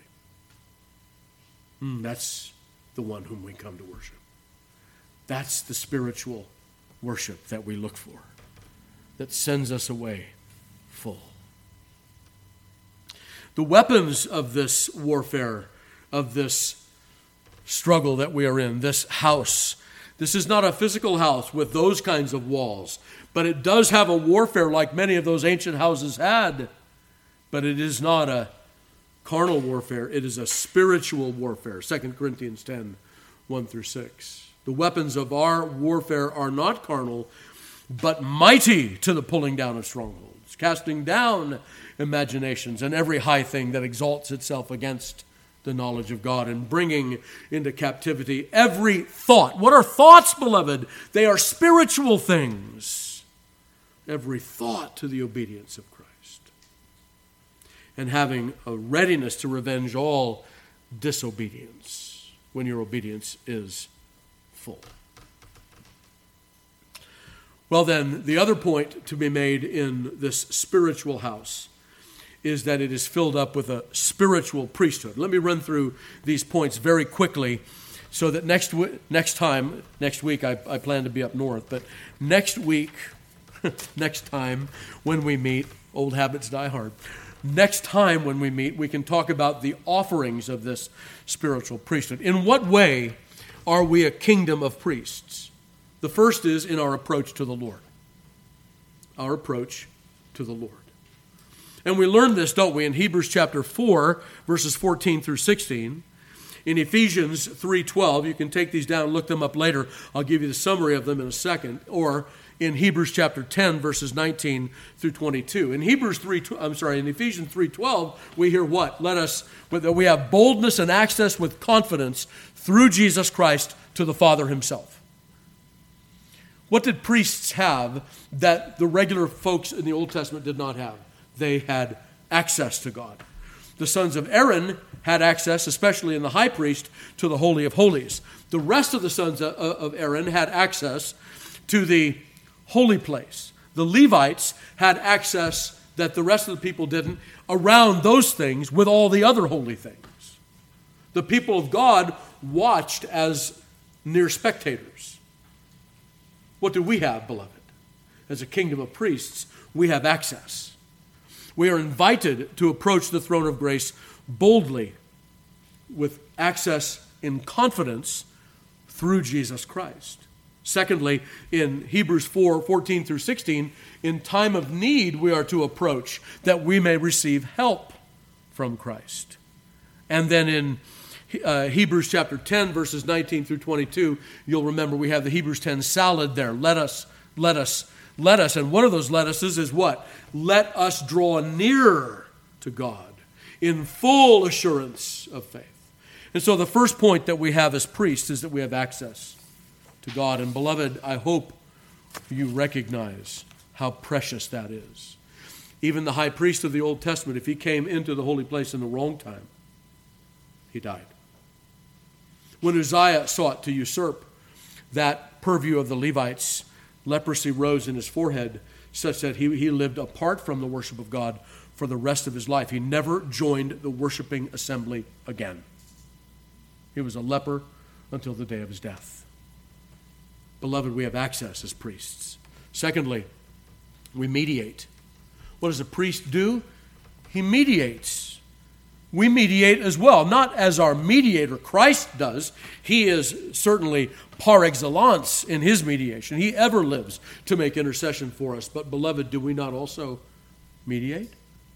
[SPEAKER 1] He? Mm, that's the one whom we come to worship. That's the spiritual worship that we look for, that sends us away full. The weapons of this warfare, of this struggle that we are in, this house, this is not a physical house with those kinds of walls, but it does have a warfare like many of those ancient houses had. But it is not a carnal warfare. It is a spiritual warfare. Second Corinthians ten one through six. The weapons of our warfare are not carnal, but mighty to the pulling down of strongholds, casting down imaginations and every high thing that exalts itself against the knowledge of God, and bringing into captivity every thought. What are thoughts, beloved? They are spiritual things. Every thought to the obedience of Christ. And having a readiness to revenge all disobedience when your obedience is full. Well then, the other point to be made in this spiritual house is that it is filled up with a spiritual priesthood. Let me run through these points very quickly so that next w- next time, next week, I, I plan to be up north, but next week, next time when we meet, old habits die hard, next time when we meet, we can talk about the offerings of this spiritual priesthood. In what way are we a kingdom of priests? The first is in our approach to the Lord. Our approach to the Lord. And we learn this, don't we, in Hebrews chapter four, verses fourteen through sixteen. In Ephesians three twelve, you can take these down and look them up later. I'll give you the summary of them in a second. Or in Hebrews chapter ten, verses nineteen through twenty-two. In Hebrews three, I'm sorry, in Ephesians three twelve, we hear what? Let us, that we have boldness and access with confidence through Jesus Christ to the Father himself. What did priests have that the regular folks in the Old Testament did not have? They had access to God. The sons of Aaron had access, especially in the high priest, to the Holy of Holies. The rest of the sons of Aaron had access to the holy place. The Levites had access that the rest of the people didn't around those things with all the other holy things. The people of God watched as near spectators. What do we have, beloved? As a kingdom of priests, we have access. We are invited to approach the throne of grace boldly with access in confidence through Jesus Christ. Secondly, in Hebrews four, fourteen through sixteen, in time of need we are to approach that we may receive help from Christ. And then in uh, Hebrews chapter ten, verses nineteen through twenty-two, you'll remember we have the Hebrews ten salad there. Let us, let us, let us. And one of those let us's is what? Let us draw nearer to God in full assurance of faith. And so the first point that we have as priests is that we have access to God. And beloved, I hope you recognize how precious that is. Even the high priest of the Old Testament, if he came into the holy place in the wrong time, he died. When Uzziah sought to usurp that purview of the Levites, leprosy rose in his forehead such that he, he lived apart from the worship of God for the rest of his life. He never joined the worshiping assembly again. He was a leper until the day of his death. Beloved, we have access as priests. Secondly, we mediate. What does a priest do? He mediates. We mediate as well, not as our mediator Christ does. He is certainly par excellence in his mediation. He ever lives to make intercession for us. But beloved, do we not also mediate?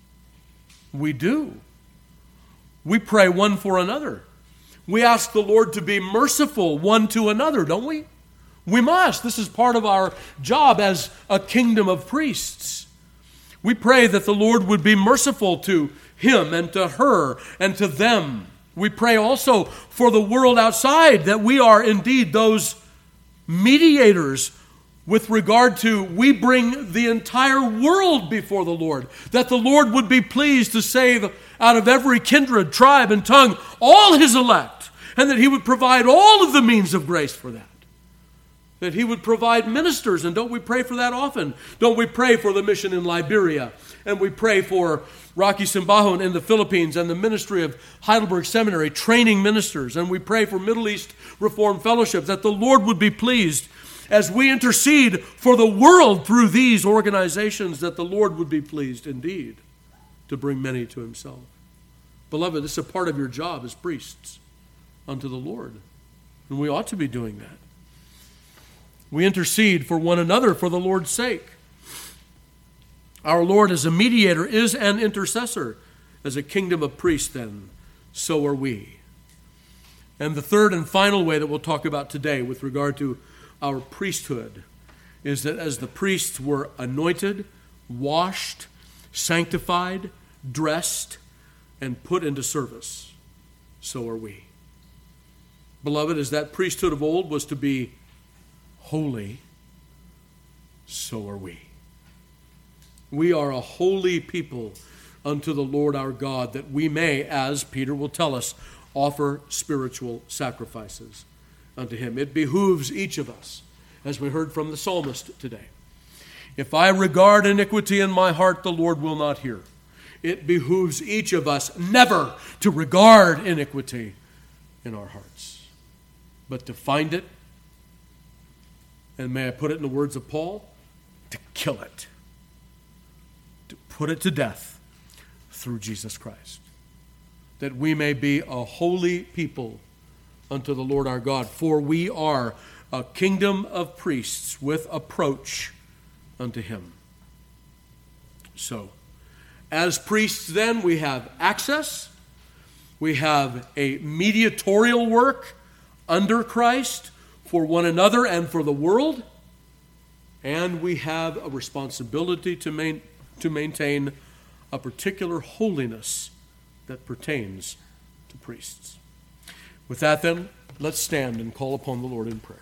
[SPEAKER 1] We do. We pray one for another. We ask the Lord to be merciful one to another, don't we? We must. This is part of our job as a kingdom of priests. We pray that the Lord would be merciful to him and to her and to them. We pray also for the world outside, that we are indeed those mediators with regard to we bring the entire world before the Lord, that the Lord would be pleased to save out of every kindred, tribe, and tongue all his elect, and that he would provide all of the means of grace for that. That he would provide ministers, and don't we pray for that often? Don't we pray for the mission in Liberia? And we pray for Rocky Simbajon in the Philippines and the ministry of Heidelberg Seminary, training ministers. And we pray for Middle East Reformed Fellowship, that the Lord would be pleased as we intercede for the world through these organizations, that the Lord would be pleased indeed to bring many to himself. Beloved, this is a part of your job as priests unto the Lord. And we ought to be doing that. We intercede for one another for the Lord's sake. Our Lord as a mediator is an intercessor. As a kingdom of priests then, so are we. And the third and final way that we'll talk about today with regard to our priesthood is that as the priests were anointed, washed, sanctified, dressed, and put into service, so are we. Beloved, as that priesthood of old was to be holy, so are we. We are a holy people unto the Lord our God, that we may, as Peter will tell us, offer spiritual sacrifices unto him. It behooves each of us, as we heard from the psalmist today. If I regard iniquity in my heart, the Lord will not hear. It behooves each of us never to regard iniquity in our hearts, but to find it, and may I put it in the words of Paul, to kill it, to put it to death through Jesus Christ, that we may be a holy people unto the Lord our God. For we are a kingdom of priests with approach unto him. So, as priests then, we have access, we have a mediatorial work under Christ for one another and for the world, and we have a responsibility to, main, to maintain a particular holiness that pertains to priests. With that then, let's stand and call upon the Lord in prayer.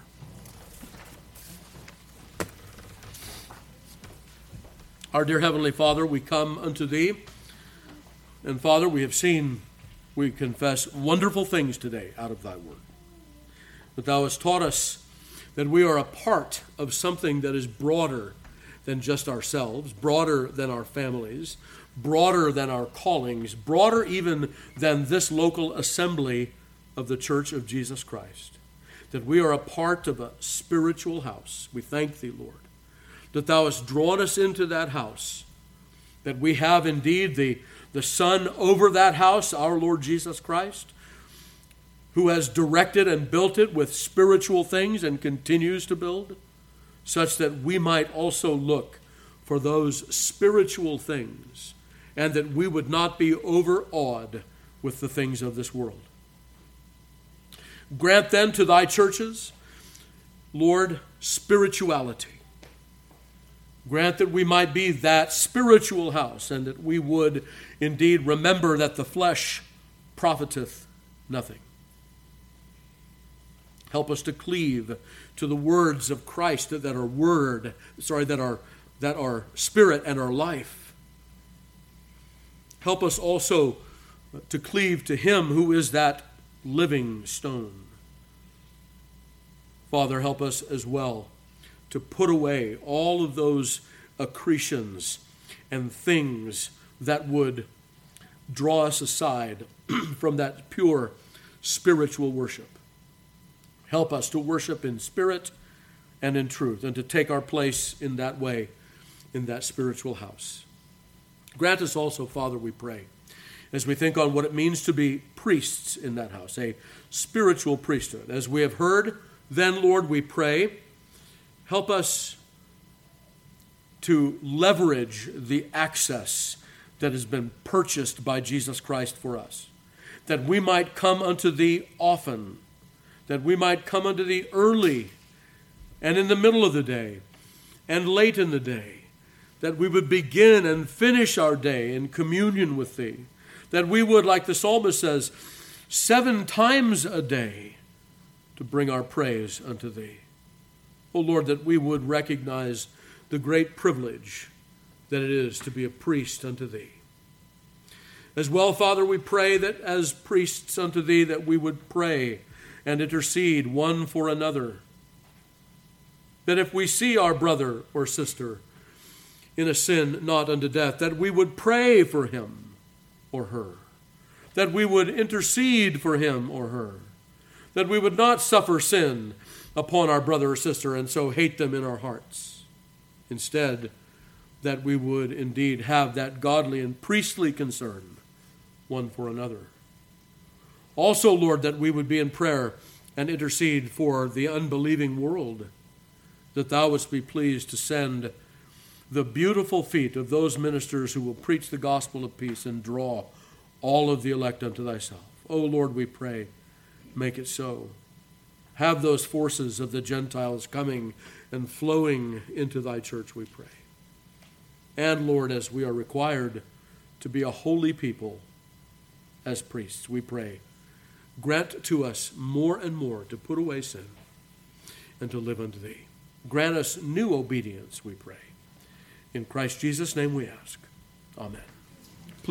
[SPEAKER 1] Our dear Heavenly Father, we come unto Thee, and Father, we have seen, we confess, wonderful things today out of Thy Word. That Thou hast taught us that we are a part of something that is broader than just ourselves, broader than our families, broader than our callings, broader even than this local assembly of the Church of Jesus Christ. That we are a part of a spiritual house. We thank Thee, Lord, that Thou hast drawn us into that house, that we have indeed the, the Son over that house, our Lord Jesus Christ, who has directed and built it with spiritual things and continues to build, such that we might also look for those spiritual things, and that we would not be overawed with the things of this world. Grant then to Thy churches, Lord, spirituality. Grant that we might be that spiritual house, and that we would indeed remember that the flesh profiteth nothing. Help us to cleave to the words of Christ that are word, sorry, that are that are spirit and are life. Help us also to cleave to Him who is that living stone. Father, help us as well to put away all of those accretions and things that would draw us aside from that pure spiritual worship. Help us to worship in spirit and in truth, and to take our place in that way, in that spiritual house. Grant us also, Father, we pray, as we think on what it means to be priests in that house, a spiritual priesthood. As we have heard, then, Lord, we pray, help us to leverage the access that has been purchased by Jesus Christ for us, that we might come unto Thee often, that we might come unto Thee early and in the middle of the day and late in the day, that we would begin and finish our day in communion with Thee, that we would, like the psalmist says, seven times a day to bring our praise unto Thee. O Lord, that we would recognize the great privilege that it is to be a priest unto Thee. As well, Father, we pray that as priests unto Thee, that we would pray and intercede one for another. That if we see our brother or sister in a sin not unto death, that we would pray for him or her. That we would intercede for him or her. That we would not suffer sin upon our brother or sister and so hate them in our hearts. Instead, that we would indeed have that godly and priestly concern one for another. Also, Lord, that we would be in prayer and intercede for the unbelieving world, that Thou wouldst be pleased to send the beautiful feet of those ministers who will preach the gospel of peace and draw all of the elect unto Thyself. O Lord, we pray, make it so. Have those forces of the Gentiles coming and flowing into thy church, we pray. And Lord, as we are required to be a holy people as priests, we pray, grant to us more and more to put away sin and to live unto thee. Grant us new obedience, we pray. In Christ Jesus' name we ask. Amen.